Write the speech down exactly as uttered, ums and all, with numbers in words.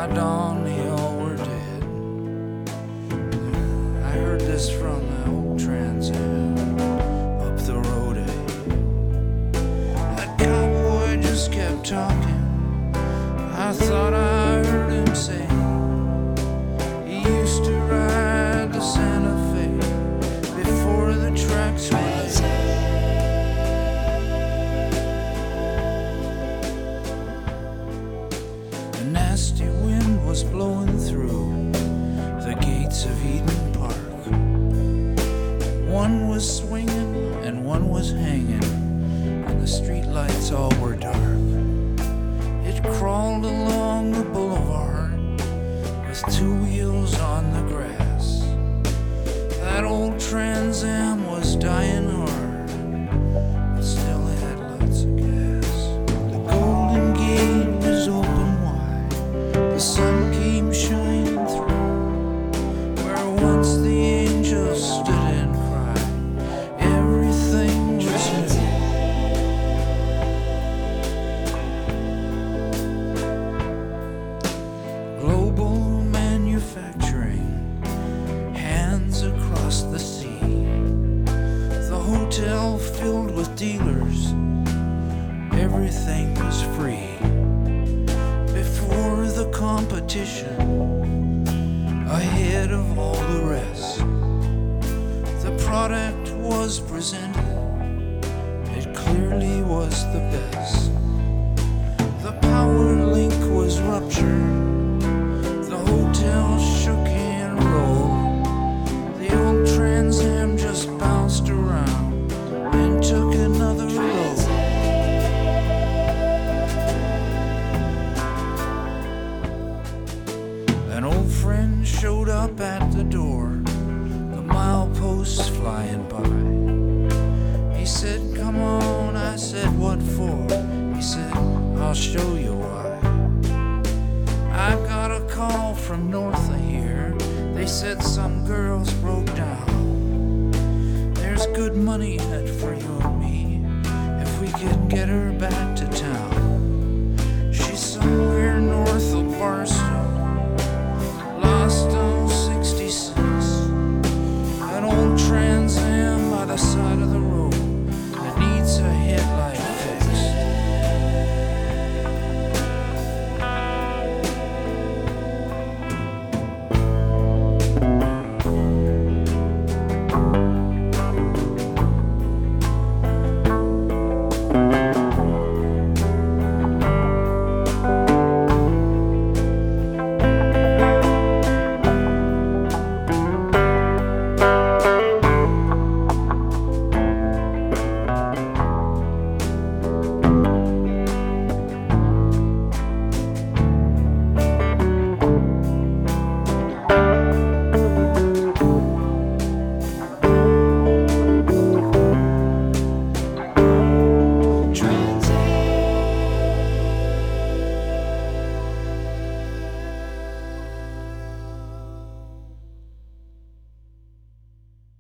By dawn, they all were dead. I heard this from the old Trans Am up the road. That cowboy just kept talking. I thought I heard him say he used to ride the Santa Fe before the tracks were laid. The nasty wind was blowing through the gates of Eden Park. One was swinging and one was hanging, and the street lights all were dark. It crawled along the boulevard with two wheels on the grass. That old Trans Am was dying hard, but still it had lots of gas. The Golden Gate was open wide, the sun came shining through, where once the angels stood and cried, everything was new. Global manufacturing, hands across the sea. The hotel filled with dealers, everything was free. Before the competition, ahead of all the rest, the product was presented, it clearly was the best. The power link was ruptured, the hotel shook and rolled. The old Trans Am just bounced around and took another road. An old friend showed up at the door, the mileposts flying by. He said, "Come on," I said, "What for?" He said, "I'll show you why. I got a call from north of here. They said some girls broke down. There's good money in it for you and me if we could get her back to town."